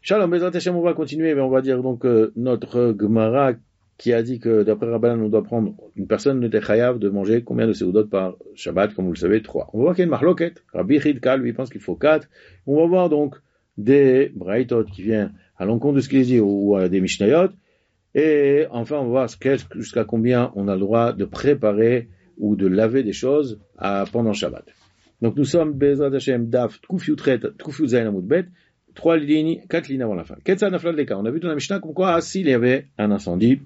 Shalom, Bezrat Hashem, on va continuer, mais on va dire donc notre Gemara qui a dit que d'après Rabbanan, on doit prendre une personne n'était chayav de manger combien de seudot par Shabbat, comme vous le savez, 3. On va voir qu'il y a une marloquette. Rabbi Chidka, lui, pense qu'il faut 4. On va voir donc des braïtot qui viennent à l'encontre de ce qu'il dit ou à des mishnayot. Et enfin, on va voir jusqu'à combien on a le droit de préparer ou de laver des choses pendant Shabbat. Donc nous sommes Bezrat Hashem, Daf, Tkuf Zayin Amud Bet, 4 lignes avant la fin. Ketsa Naflad Leka. On a vu dans la Mishnah comme quoi s'il y avait un incendie,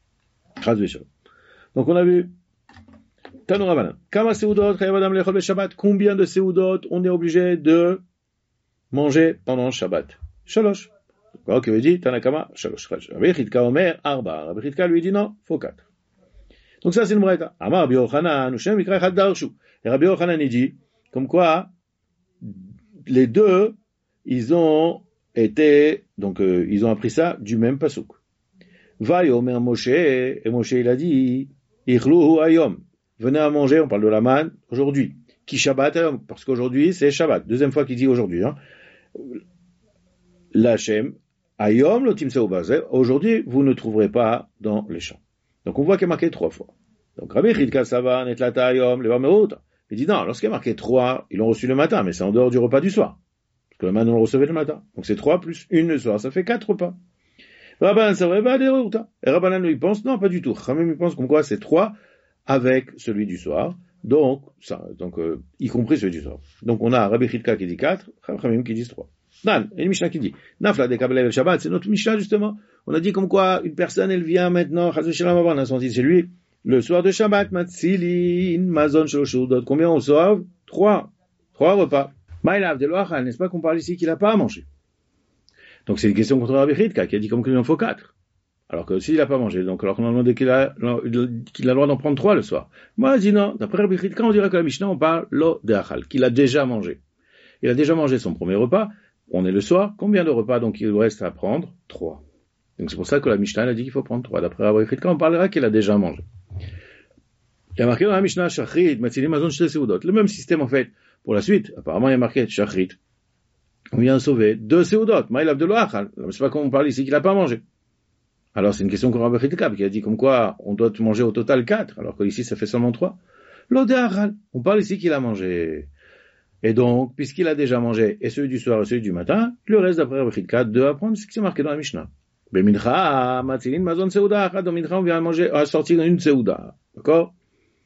donc on a vu Tanu Rabbanan. Kama seudot chayav adam lechol beShabbat. Combien de seudot on est obligé de manger pendant Shabbat? Shalosh. Ok, il dit Tanakama Shalosh. Rabbi Chidka Omer Arba. Rabbi Chidka lui dit non, faut 4. Donc ça c'est une braïta. Amar Rabbi Yochanan Ushem Mikra Echad Darshu. Et Rabbi Yochanan il dit comme quoi les deux ils ont appris ça du même pasuk. Va yomer Moshe, et Moshe il a dit, Ichluhu ayom, venez à manger, on parle de la manne, aujourd'hui. Ki Shabbat ayom, parce qu'aujourd'hui c'est Shabbat. Deuxième fois qu'il dit aujourd'hui, L'Hachem, ayom lo timseu bazeh, aujourd'hui vous ne trouverez pas dans les champs. Donc on voit qu'il est marqué 3 fois. Donc Rabbi Chidka Sava, Netlata ayom, Levar Meruta. Il dit non, lorsqu'il est marqué 3, ils l'ont reçu le matin, mais c'est en dehors du repas du soir. Parce que la manne on le recevait le matin. Donc c'est 3 plus 1 le soir, ça fait 4 repas. Rabbanan, ça va des repas. Et Rabbanan, lui, pense, non, pas du tout. Khamim, il pense comme quoi c'est 3 avec celui du soir. Donc, y compris celui du soir. Donc, on a Rabbi Chidka qui dit 4, Khamim qui dit 3. Nan, et une Mishnah qui dit, Nafla de Kabbalah el Shabbat, c'est notre Mishnah, justement. On a dit comme quoi une personne, elle vient maintenant, Chazé Shalom Avar, on a senti chez lui, le soir de Shabbat, Matzilin, Mazon Shloshudot. Combien on sauve? 3 repas. Maïlav de Loachal, n'est-ce pas qu'on parle ici qu'il n'a pas à manger? Donc c'est une question contre Rabbi Chidka qui a dit comme qu'il en faut 4. Alors que s'il n'a pas mangé, donc alors qu'on a demandé qu'il a le droit d'en prendre 3 le soir. Moi je dis non, d'après Rabbi Chidka on dirait que la Mishnah on parle lo de achal, qu'il a déjà mangé. Il a déjà mangé son premier repas, on est le soir, combien de repas donc il reste à prendre? 3. Donc c'est pour ça que la Mishnah a dit qu'il faut prendre 3. D'après Rabbi Chidka on parlera qu'il a déjà mangé. Il y a marqué dans la Mishnah Shachrit, Matzilim Mazon Shte Seudot. Le même système en fait pour la suite. Apparemment il y a marqué Shachrit. On vient sauver 2 seudot, Maïlav de Loachal. Je ne sais pas comment on parle ici qu'il n'a pas mangé. Alors c'est une question qu'on Rabbi Chidka qui a dit comme quoi on doit manger au total 4, alors que ici ça fait seulement 3. L'odéachal, on parle ici qu'il a mangé. Et donc, puisqu'il a déjà mangé, et celui du soir et celui du matin, le reste d'après Rabbi Chidka, 2 à prendre, c'est ce qui est marqué dans la Mishnah. Bemincha, matzilin, mazon seuda, dans Mincha on vient à sortir une seuda. D'accord?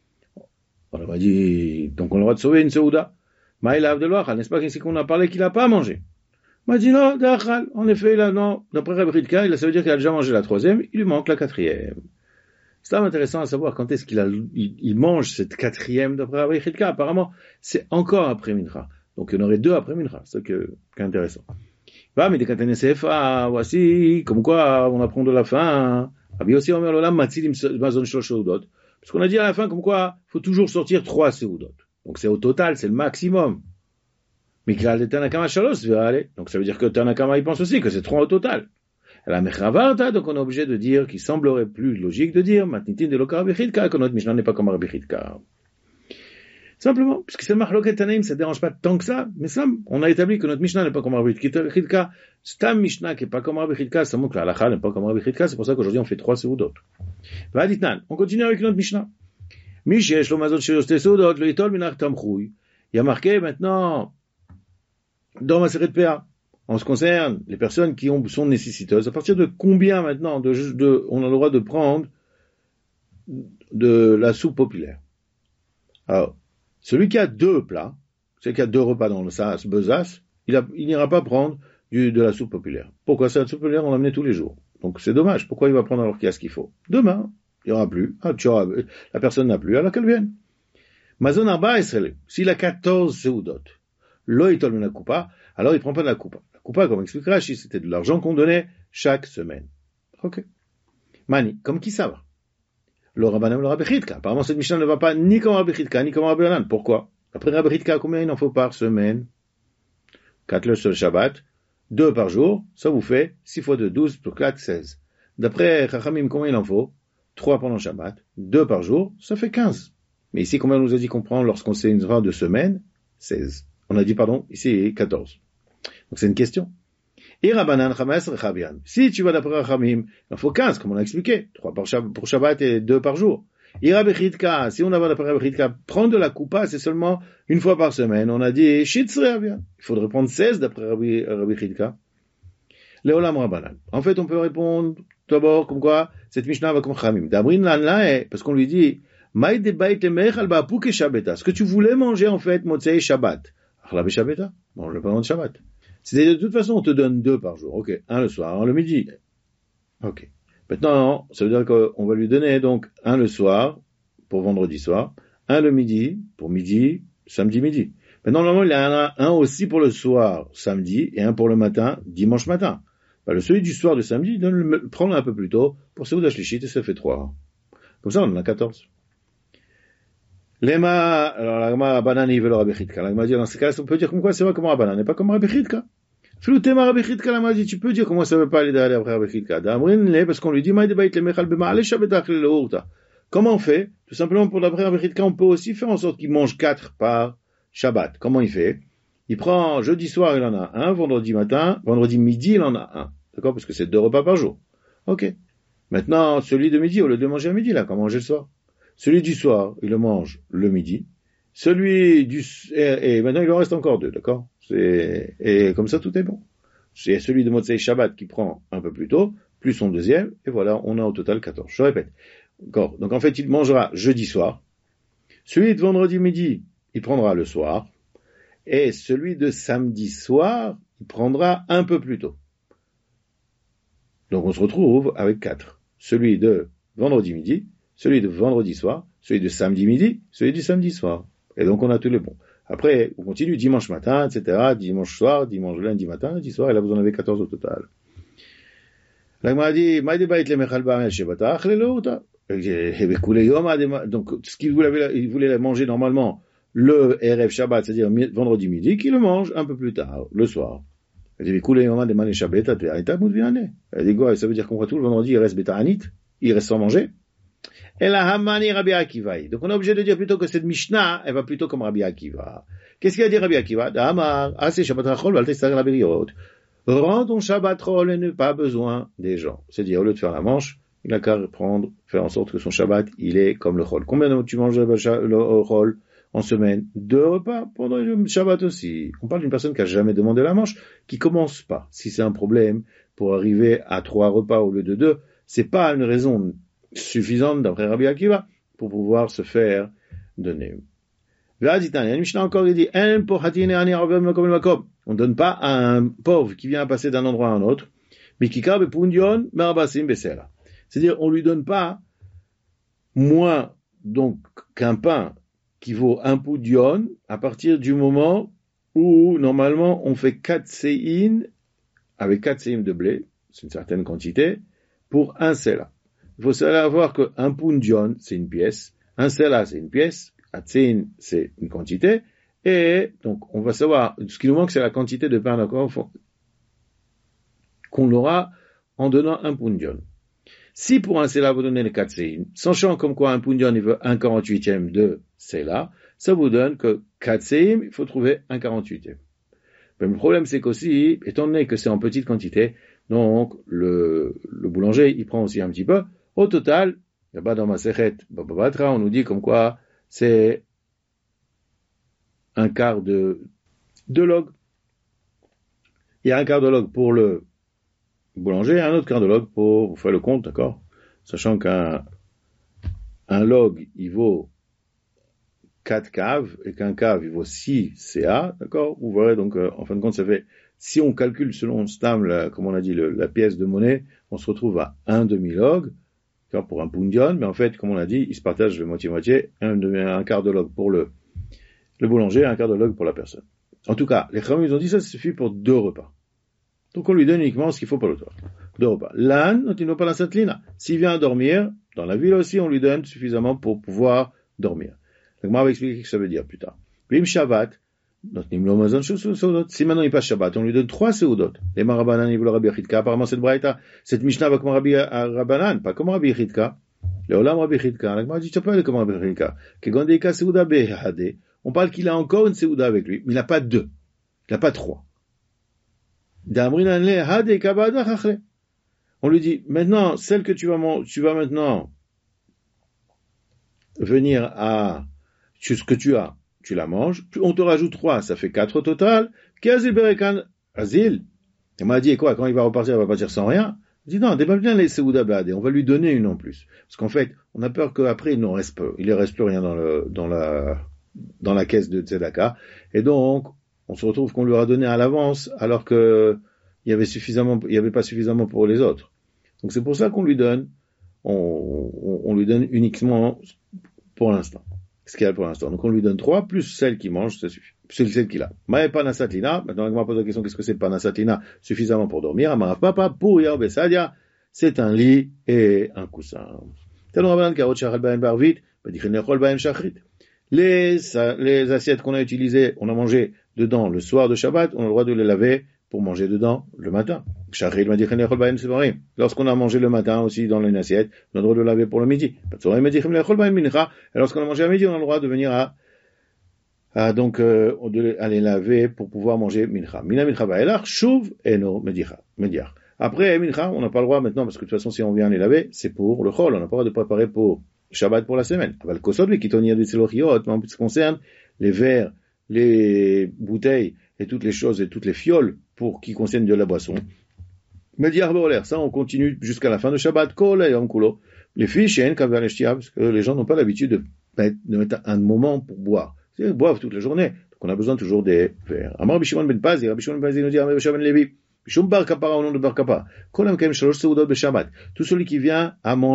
On va dire, donc on a le droit de sauver une seuda. Maïlav de Loachal, n'est-ce pas qu'ici qu'on a parlé qu'il n'a pas mangé? M'a dit non, d'Achal. En effet, là, non. D'après Rabbi Chidka, ça veut dire qu'il a déjà mangé la 3e, il lui manque la 4e. C'est intéressant à savoir quand est-ce qu'il mange cette 4e d'après Rabbi Chidka. Apparemment, c'est encore après Mincha. Donc il y en aurait 2 après Mincha. C'est ça qui est intéressant. Va, mais des Katane Sefa, voici, comme quoi on apprend de la fin. Rabbi aussi Omer Lolam, Matzilim Mazon Shlosh Seudot. Parce qu'on a dit à la fin, comme quoi, il faut toujours sortir 3 seudot. Donc c'est au total, c'est le maximum. Mais qu'il a le Tanakama Shalosh, donc ça veut dire que Tanakama il pense aussi que c'est 3 au total. La Mechavarta, donc on est obligé de dire qu'il semblerait plus logique de dire Matnitin de Lokar Rabbi Chidka, que notre Mishnah n'est pas comme Rabbi Chidka. Simplement, puisque c'est Mahloket Tanaïm, ça ne dérange pas tant que ça, mais ça, on a établi que notre Mishnah n'est pas comme Rabbi Chidka. Stam Mishnah qui n'est pas comme Rabbi Chidka, ça montre que la halakha n'est pas comme Rabbi Chidka, c'est pour ça qu'aujourd'hui on fait 3 seudot. Vaditnan, on continue avec notre Mishnah. Il y a marqué maintenant dans ma série de PA, en ce qui concerne les personnes qui sont nécessiteuses, à partir de combien maintenant on a le droit de prendre de la soupe populaire? Alors, celui qui a 2 plats, celui qui a 2 repas dans le besace, il n'ira pas prendre de la soupe populaire. Pourquoi? C'est la soupe populaire, on l'amenait tous les jours. Donc c'est dommage. Pourquoi il va prendre alors qu'il y a ce qu'il faut? Demain, il n'y aura plus. La personne n'a plus, alors qu'elle vienne. Mazon Arba Israël, s'il a 14 seudot, lo itol min coupa, alors il prend pas de la coupa. La coupa, comme explique Rashi, c'était de l'argent qu'on donnait chaque semaine. Ok. Mani, comme qui ça va? Le Rabbanan, le Rabbi Chidka. Apparemment, cette Mishnah ne va pas ni comme Rabbi Chidka, ni comme Rabbi Yochanan. Pourquoi? Après Rabbi Chidka, combien il en faut par semaine? 4 le seul Shabbat, 2 par jour, ça vous fait 6 fois 2, 12, pour 4, 16. D'après Chachamim, combien il en faut? 3 pendant Shabbat, 2 par jour, ça fait 15. Mais ici, combien on nous a dit qu'on prend lorsqu'on sait une heure de semaine? 16. On a dit, ici 14. Donc c'est une question. Et Rabbanan Chamas Rechabian. Si tu vas d'après Rachamim, il en faut 15, comme on a expliqué. 3 pour Shabbat et 2 par jour. Et Rabbi Chidka, si on va d'après Rabbi Chidka, prendre de la coupa, c'est seulement une fois par semaine. On a dit, Shitz Rechabian. Il faudrait prendre 16 d'après Rabbi Chidka. Leolam Rabbanan. En fait, on peut répondre d'abord comme quoi cette Mishnah va comme Rachamim. D'abrin Lanla, parce qu'on lui dit, Maï de Bait Emech al Ba'apuk et Shabbata. Ce que tu voulais manger, en fait, Motzei Shabbat. Achlav Shabbata. Bon, le pendant de Shabbat. C'est-à-dire, de toute façon, on te donne 2 par jour. Ok. Un le soir, un le midi. Ok. Maintenant, ça veut dire qu'on va lui donner, donc, un le soir, pour vendredi soir, un le midi, pour midi, samedi midi. Maintenant, normalement, il y en a un aussi pour le soir, samedi, et un pour le matin, dimanche matin. Le celui du soir de samedi, prends-le un peu plus tôt, pour Seuda Shlichit, et ça fait 3. Comme ça, on en a 14. Lema, alors la Gemara Rabbanan, il veut le Rabbi Chidka. La Gemara dit, dans ce cas-là, on peut dire comme quoi c'est vrai comme Rabbanan, et pas comme Rabbi Chidka. Floutema Rabbi Chidka, la Gemara dit, tu peux dire comment ça veut pas aller derrière Rabbi Chidka. D'Amrin, parce qu'on lui dit, Maï de Bait le Mechal Bema'ale Shabbatach le Urta. Comment on fait? Tout simplement, pour d'après Rabbi Chidka, on peut aussi faire en sorte qu'il mange 4 par Shabbat. Comment il fait? Il prend, jeudi soir, il en a un, vendredi matin, vendredi midi, il en a un. D'accord? Parce que c'est 2 repas par jour. Ok. Maintenant, celui de midi, au lieu de manger à midi, là, comment manger le soir? Celui du soir, il le mange le midi. Celui du, et maintenant il en reste encore 2, d'accord? Et comme ça, tout est bon. C'est celui de Motzei Shabbat qui prend un peu plus tôt, plus son deuxième, et voilà, on a au total 14. Je répète. D'accord. Donc en fait, il mangera jeudi soir. Celui de vendredi midi, il prendra le soir. Et celui de samedi soir, il prendra un peu plus tôt. Donc on se retrouve avec 4. Celui de vendredi midi, celui de vendredi soir, celui de samedi midi, celui du samedi soir. Et donc on a tous les bons. Après, on continue dimanche matin, etc., dimanche soir, dimanche lundi matin, lundi soir, et là vous en avez 14 au total. La Gemara dit, donc ce qu'il voulait manger normalement le Erev Shabbat, c'est-à-dire vendredi midi, qu'il le mange un peu plus tard, le soir. Elle dit, ça veut dire qu'on voit tout le vendredi, il reste Beta'anit, il reste sans manger. Et la Hamani Rabbi Akiva. Donc on est obligé de dire plutôt que cette Mishnah, elle va plutôt comme Rabbi Akiva. Qu'est-ce qu'il a dit Rabbi Akiva? D'Amar, assez Shabbat Rachol, va le la Beriot. Rends ton Shabbat Rachol et ne pas besoin des gens. C'est-à-dire, au lieu de faire la manche, il n'a qu'à faire en sorte que son Shabbat, il est comme le Chol. Combien de temps tu manges le Chol en semaine? 2 repas pendant le Shabbat aussi. On parle d'une personne qui a jamais demandé la manche, qui commence pas. Si c'est un problème pour arriver à 3 repas au lieu de 2, c'est pas une raison suffisante d'après Rabbi Akiva pour pouvoir se faire donner. Encore il dit, on ne donne pas à un pauvre qui vient passer d'un endroit à un autre, mais qui c'est-à-dire on lui donne pas moins donc qu'un pain qui vaut un poudion à partir du moment où normalement on fait 4 séines avec 4 séines de blé, c'est une certaine quantité, pour un sela. Il faut savoir qu'un pundion, c'est une pièce, un sela, c'est une pièce, atsein, c'est une quantité, et donc on va savoir, ce qui nous manque, c'est la quantité de pain d'accord qu'on aura en donnant un pundion. Si pour un sela, vous donnez les 4 séines, sachant comme quoi un pundion, il veut 1/48 de sela, ça vous donne que 4 séines, il faut trouver 1/48. Mais le problème, c'est qu'aussi, étant donné que c'est en petite quantité, donc le boulanger, il prend aussi un petit peu. Au total, là-bas dans ma Sechet Bababatra, on nous dit comme quoi c'est un quart de log. Il y a un quart de log pour le boulanger et un autre quart de log pour, vous faites le compte, d'accord? Sachant qu'un log, il vaut 4 caves et qu'un cave, il vaut 6 CA, d'accord? Vous verrez donc, en fin de compte, ça fait, si on calcule selon Stam, comme on a dit, la pièce de monnaie, on se retrouve à 1 demi-log, pour un pundion, mais en fait, comme on a dit, il se partage le moitié-moitié, un quart de log pour le boulanger et un quart de log pour la personne. En tout cas, les Chachamim, ils ont dit ça suffit pour 2 repas. Donc on lui donne uniquement ce qu'il faut pour le toit. 2 repas. L'âne, il ne va pas la sainte-lina. S'il vient dormir, dans la ville aussi, on lui donne suffisamment pour pouvoir dormir. Donc moi, on va expliquer ce que ça veut dire plus tard. Bim Shabbat, si maintenant il passe Shabbat, on lui donne 3 seudot. Les Marabanan, ils veulent Rabbi Chidka. Apparemment, cette braïta, cette Mishnah va comme Rabbi Rabbanan, pas comme Rabbi Chidka. Le Olam Rabbi Chidka. La Gemara dit, tu peux aller comme Rabbi Chidka. Kegondeika seuda behade. On parle qu'il a encore une seuda avec lui, mais il n'a pas 2. Il n'a pas 3. On lui dit, maintenant, celle que tu vas maintenant venir à, ce que tu as, tu la manges, on te rajoute 3, ça fait 4 au total. Qu'Azil Berekan, Azil. Et m'a dit, quoi, quand il va repartir sans rien? Il dit, non, déballe bien les Seouda Beadé, on va lui donner une en plus. Parce qu'en fait, on a peur qu'après, il ne reste plus rien dans la caisse de Tzedaka. Et donc, on se retrouve qu'on lui aura donné à l'avance, alors que il y avait pas suffisamment pour les autres. Donc c'est pour ça qu'on lui donne, on lui donne uniquement pour l'instant. Ce qu'il y a pour l'instant. Donc on lui donne 3, plus celle qu'il mange, ça suffit. C'est celle qu'il a. Maë panasatlina, maintenant on va poser la question, qu'est-ce que c'est panasatlina? Suffisamment pour dormir. Amarav papa, pour Yahweh Sadia, c'est un lit et un coussin. Les assiettes qu'on a utilisées, on a mangé dedans le soir de Shabbat, on a le droit de les laver pour manger dedans le matin. Lorsqu'on a mangé le matin aussi dans une assiette, on a le droit de le laver pour le midi. Et lorsqu'on a mangé à midi, on a le droit de venir à les laver pour pouvoir manger mincha. Mina mincha ba'elach, shuv eno mediach. Après mincha, on n'a pas le droit maintenant, parce que de toute façon, si on vient les laver, c'est pour le chol, on n'a pas le droit de préparer pour Shabbat pour la semaine. Aval kosod li kitonia de tzelochiot, mais en ce qui concerne les verres, les bouteilles, et toutes les choses, et toutes les fioles qui contiennent de la boisson. Mediach be'oler, ça on continue jusqu'à la fin de Shabbat, kol hayom kulo. Les filles, she'en kaver leshtia, parce que les gens n'ont pas l'habitude de mettre un moment pour boire. Ils boivent toute la journée, donc on a besoin toujours des verres. Amar Rabbi Shimon ben Pazi, Rabbi Shimon ben Pazi nous dit, Rabbi Shimon ben Levi, Bishum bar kapara au nom de bar kappa, kol hamkem shalosh seudot beShabbat. Tout celui qui vient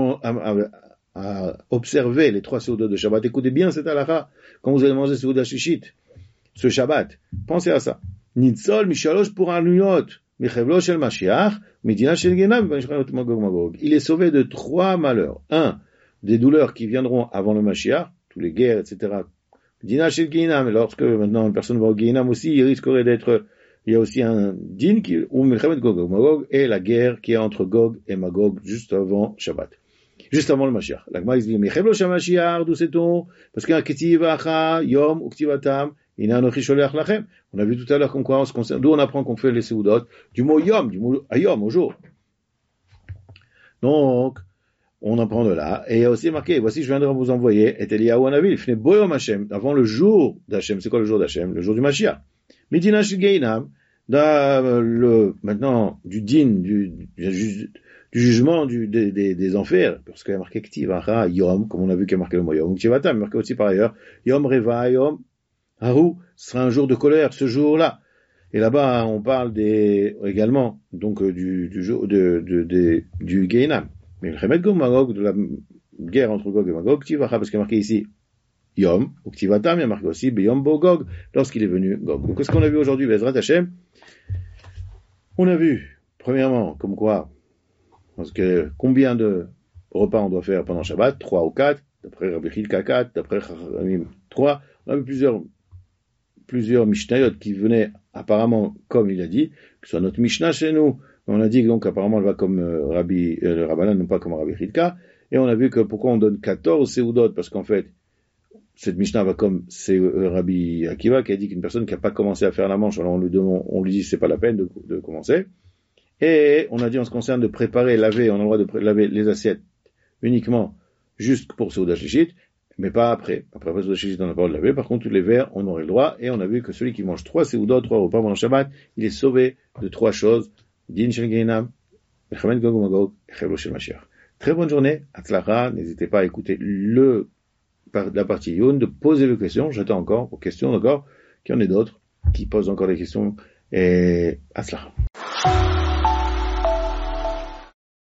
à observer les 3 seudot de Shabbat, écoutez bien cette halakha, quand vous allez manger seuda shishit, ce Shabbat, pensez à ça. Nitzol mishalosh pour anuyot, michevlo shel Mashiach, midina shel genam, v'nishchanot magog magog. Il est sauvé de 3 malheurs. 1, des douleurs qui viendront avant le Mashiach, tous les guerres, etc. Dina shel genam, lorsque maintenant une personne va au genam aussi, il risquerait d'être, il y a aussi un din ou milchemet gog magog, et la guerre qui est entre Gog et Magog juste avant Shabbat. Juste avant le Mashiach. L'agma il dit, michevlo shel Mashiach, d'où sait-on? Parce qu'un ketiv acha, yom, uktivatam, on a vu tout à l'heure qu'on se concerne, d'où on apprend qu'on fait les seudot, du mot yom, du mot ayom, au jour. Donc, on apprend de là, et il y a aussi marqué, voici je viendrai vous envoyer, et Eliyahu Hanavi, il finit boyom Hashem, avant le jour d'Hashem. C'est quoi le jour d'Hashem? Le jour du Mashiach. Midina Shigeinam, maintenant, du din, du jugement des enfers, parce qu'il y a marqué Ktivacha, yom, comme on a vu qu'il y a marqué le mot yom, Ktivatam, marqué aussi par ailleurs, yom reva, yom, Harou, ce sera un jour de colère, ce jour-là. Et là-bas, on parle également, donc, du Gehinam. Mais le Chemet Gog Magog, de la guerre entre Gog et Magog, Ktivacha, parce qu'il y a marqué ici, Yom, ou Ktivatam, il y a marqué aussi, Beyom Bogog, lorsqu'il est venu Gog. Donc, qu'est-ce qu'on a vu aujourd'hui, Bezrat Hashem? On a vu, premièrement, comme quoi, parce que, combien de repas on doit faire pendant Shabbat? 3 ou 4, d'après Rabbi Chilka 4, d'après Chachamim 3. On a vu plusieurs Mishnayot qui venaient apparemment comme il a dit, que ce soit notre Mishnah chez nous. On a dit donc apparemment elle va comme le Rabbanan, non pas comme Rabbi Chilka. Et on a vu que pourquoi on donne 14 Seudot, parce qu'en fait, cette Mishnah va comme c'est Rabbi Akiva qui a dit qu'une personne qui n'a pas commencé à faire la manche, alors on lui dit c'est pas la peine de commencer. Et on a dit en ce qui concerne de préparer, laver, on a le droit de laver les assiettes uniquement juste pour Seuda Shlichit, mais pas après. Après Seuda Shlichit, on n'a pas le droit de laver. Par contre, tous les verres, on aurait le droit. Et on a vu que celui qui mange 3 Seudot, 3 repas pendant Shabbat, il est sauvé de 3 choses. Din Shel Gehinam, Mechamet Gog Magog, et Chevlo Shel Mashiach. Très bonne journée. Atzlacha. N'hésitez pas à écouter la partie Youn, de poser vos questions. J'attends encore vos questions, d'accord? Qu'il y en ait d'autres qui posent encore des questions. Et Atzlacha.